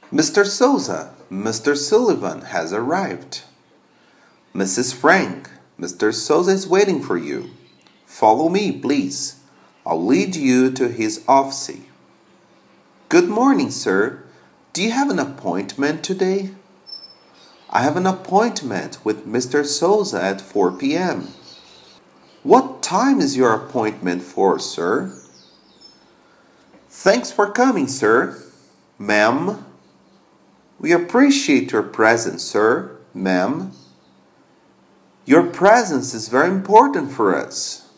Mr. Souza, Mr. Sullivan has arrived. Mrs. Frank, Mr. Souza is waiting for you. Follow me, please. I'll lead you to his office. Good morning, sir. Do you have an appointment today? I have an appointment with Mr. Souza at 4 p.m. What time is your appointment for, sir? Thanks for coming, sir. Ma'am. We appreciate your presence, sir. Ma'am. Your presence is very important for us.